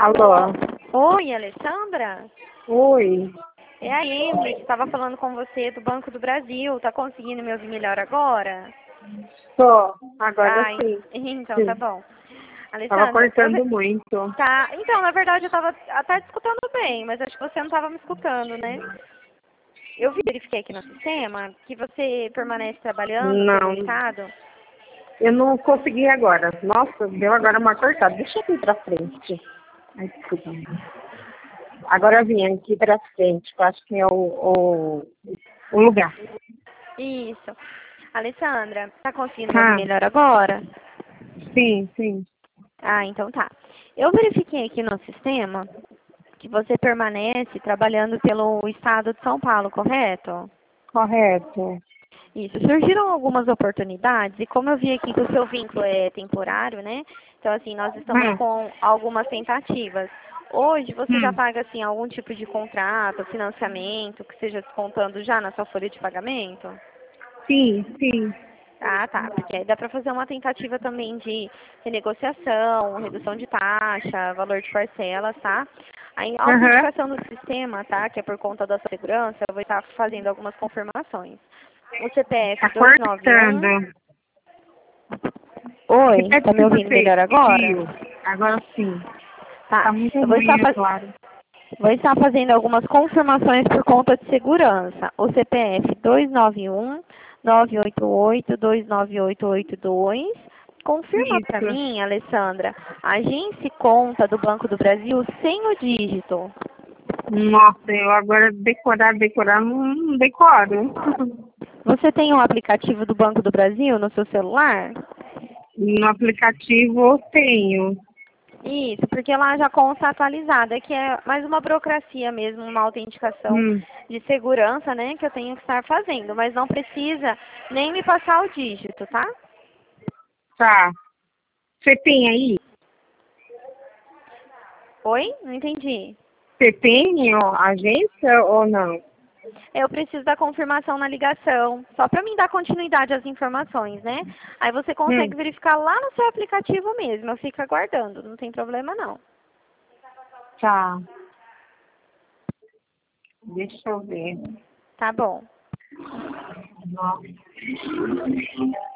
Alô? Oi, Alessandra? Oi. É a Emily que estava falando com você do Banco do Brasil. Tá conseguindo me ouvir melhor agora? Tô. Agora Ah, sim. então tá bom. Tava Alessandra, cortando muito. tá. Então, na verdade, eu estava até te escutando bem, mas acho que você não estava me escutando, né? Eu verifiquei aqui no sistema que você permanece trabalhando pelo Não. Estado. Eu não consegui agora. Nossa, deu agora uma cortada. Deixa eu ir pra frente. Ai, desculpa. Agora eu vim aqui pra frente, que eu acho que é o lugar. Isso. Alessandra, tá conseguindo me ouvir Ah, melhor agora? sim, sim. Ah, então tá. Eu verifiquei aqui no sistema que você permanece trabalhando pelo Estado de São Paulo, correto? Correto. Isso. Surgiram algumas oportunidades e como eu vi aqui que o seu vínculo é temporário, né? Então, assim, nós estamos Ah, com algumas tentativas. Hoje você já hum. paga, assim, algum tipo de contrato, financiamento, que seja descontando já na sua folha de pagamento? Sim, sim. Ah, tá. Porque aí dá para fazer uma tentativa também de renegociação, redução de taxa, valor de parcelas, tá? A Aham. autenticação do sistema, tá? Que é por conta da sua segurança, eu vou estar fazendo algumas confirmações. O CPF Tá 291. cortando. Oi, Repete tá o me que ouvindo você melhor agora? pediu. Agora sim. Tá. Tá muito Eu vou ruim, estar, é claro. vou estar fazendo algumas confirmações por conta de segurança. O CPF 291 988 298882. Confirma para Isso. mim, Alessandra, agência e conta do Banco do Brasil sem o dígito. Nossa, eu agora decorar, não decoro. Você tem um aplicativo do Banco do Brasil no seu celular? No aplicativo eu tenho. Isso, porque lá já consta atualizada, que é mais uma burocracia mesmo, uma autenticação Hum, de segurança, né, que eu tenho que estar fazendo, mas não precisa nem me passar o dígito, tá? tá. Você tem aí? Oi? Não entendi. Você tem ó, agência ou não? Eu preciso da confirmação na ligação, só para mim dar continuidade às informações, né? Aí você Hum, consegue verificar lá no seu aplicativo mesmo, eu fico aguardando, não tem problema não. tá. Deixa eu ver. Tá bom. Nossa.